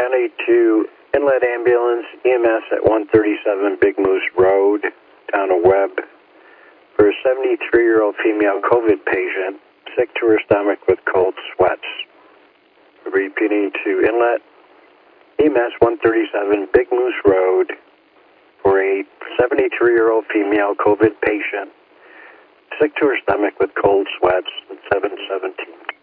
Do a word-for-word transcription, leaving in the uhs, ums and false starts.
County to Inlet Ambulance E M S at one thirty-seven Big Moose Road, town of Webb, for a seventy-three-year-old female COVID patient, sick to her stomach with cold sweats. Repeating to Inlet E M S one thirty-seven Big Moose Road for a seventy-three-year-old female COVID patient, sick to her stomach with cold sweats at seven seventeen.